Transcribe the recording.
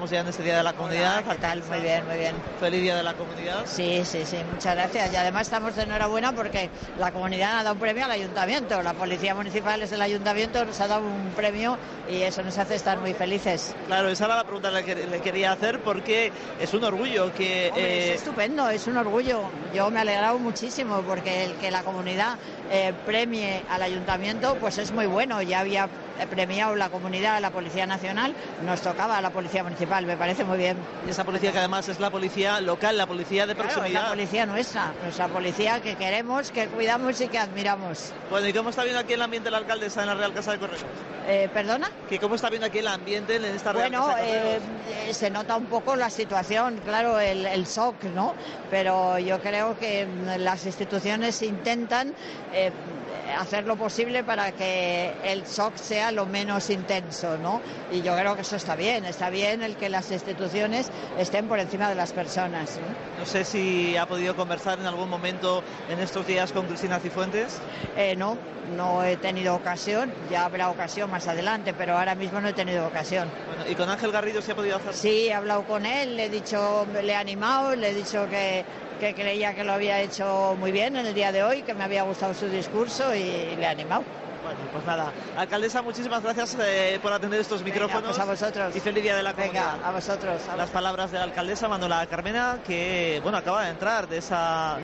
estamos ya en este Día de la Comunidad. Hola, ¿qué tal? Muy bien, muy bien. Feliz Día de la Comunidad. Sí, muchas gracias. Y además estamos de enhorabuena porque la comunidad ha dado un premio al ayuntamiento. La policía municipal es el ayuntamiento, nos ha dado un premio y eso nos hace estar muy felices. Claro, esa era la pregunta que le quería hacer, porque es un orgullo que... Hombre, es estupendo, es un orgullo. Yo me he alegrado muchísimo porque el que la comunidad premie al ayuntamiento pues es muy bueno. Ya había premiado la comunidad a la Policía Nacional, nos tocaba a la Policía Municipal, me parece muy bien. Y esa policía que además es la policía local, la policía de proximidad. Claro, es la policía nuestra policía que queremos, que cuidamos y que admiramos. Bueno, ¿y cómo está viendo aquí el ambiente la alcaldesa en la Real Casa de Correos? ¿Perdona? ¿Que cómo está viendo aquí el ambiente en esta Real Casa de Correos? Se nota un poco la situación, claro, el shock, ¿no? Pero yo creo que las instituciones intentan hacer lo posible para que el shock sea lo menos intenso, ¿no? Y yo creo que eso está bien el que las instituciones estén por encima de las personas, ¿no? No sé si ha podido conversar en algún momento en estos días con Cristina Cifuentes. No he tenido ocasión, ya habrá ocasión más adelante, pero ahora mismo no he tenido ocasión. Bueno, ¿y con Ángel Garrido se ha podido hacer? Sí, he hablado con él, le he animado, le he dicho que creía que lo había hecho muy bien en el día de hoy, que me había gustado su discurso y le he animado. Bueno, pues nada. Alcaldesa, muchísimas gracias por atender estos micrófonos. Venga, pues a vosotros. Y feliz Día de la Comunidad. Venga, a vosotros. Las palabras de la alcaldesa Manuela Carmena, que bueno, acaba de entrar de esa...